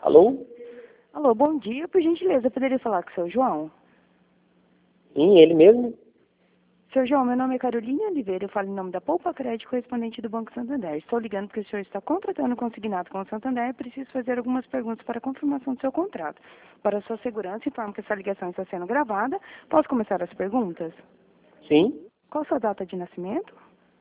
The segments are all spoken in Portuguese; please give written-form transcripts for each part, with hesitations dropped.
Alô? Alô, bom dia. Por gentileza, poderia falar com o seu João? Sim, ele mesmo? Seu João, meu nome é Carolina Oliveira, eu falo em nome da Poupa Crédito, correspondente do Banco Santander. Estou ligando porque o senhor está contratando consignado com o Santander e preciso fazer algumas perguntas para a confirmação do seu contrato. Para sua segurança, informo que essa ligação está sendo gravada. Posso começar as perguntas? Sim. Qual sua data de nascimento?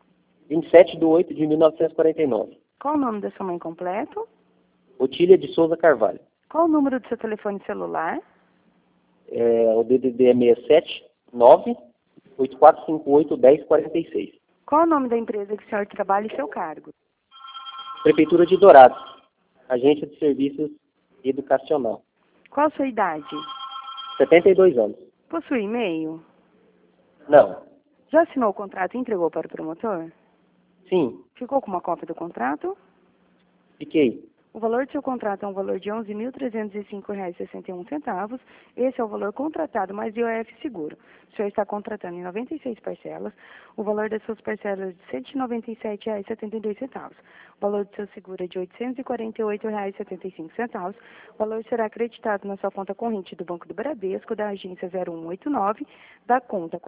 27/8/1949. Qual o nome da sua mãe completo? Otília de Souza Carvalho. Qual o número do seu telefone celular? O DDD é 679-8458-1046. Qual o nome da empresa que o senhor trabalha e seu cargo? Prefeitura de Dourados. Agência de Serviços Educacional. Qual a sua idade? 72 anos. Possui e-mail? Não. Já assinou o contrato e entregou para o promotor? Sim. Ficou com uma cópia do contrato? Fiquei. O valor do seu contrato é um valor de R$ 11.305,61. Esse é o valor contratado mais IOF seguro. O senhor está contratando em 96 parcelas. O valor das suas parcelas é de R$ 197,72. O valor do seu seguro é de R$ 848,75. O valor será acreditado na sua conta corrente do Banco do Bradesco, da agência 0189, da conta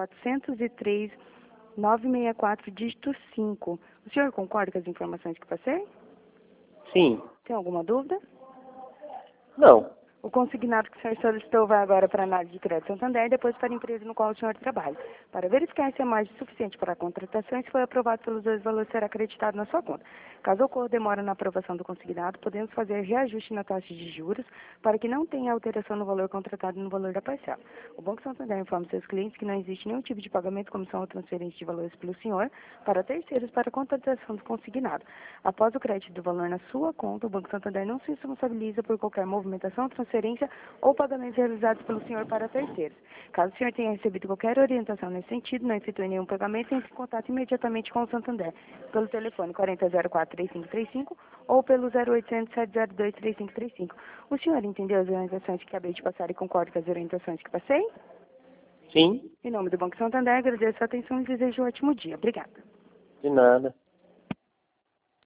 403.964, dígito 5. O senhor concorda com as informações que passei? Sim. Tem alguma dúvida? Não. O consignado que o senhor solicitou vai agora para a análise de crédito Santander e depois para a empresa no qual o senhor trabalha. Para verificar se é margem suficiente para a contratação e se foi aprovado pelos dois valores, será acreditado na sua conta. Caso ocorra demora na aprovação do consignado, podemos fazer reajuste na taxa de juros para que não tenha alteração no valor contratado e no valor da parcela. O Banco Santander informa seus clientes que não existe nenhum tipo de pagamento, comissão ou transferência de valores pelo senhor para terceiros para a contratação do consignado. Após o crédito do valor na sua conta, o Banco Santander não se responsabiliza por qualquer movimentação, transferência ou pagamentos realizados pelo senhor para terceiros. Caso o senhor tenha recebido qualquer orientação nesse sentido, não efetue nenhum pagamento, entre em contato imediatamente com o Santander, pelo telefone 4004-3535 ou pelo 0800-702-3535. O senhor entendeu as orientações que acabei de passar e concorda com as orientações que passei? Sim. Em nome do Banco Santander, agradeço a atenção e desejo um ótimo dia. Obrigada. De nada.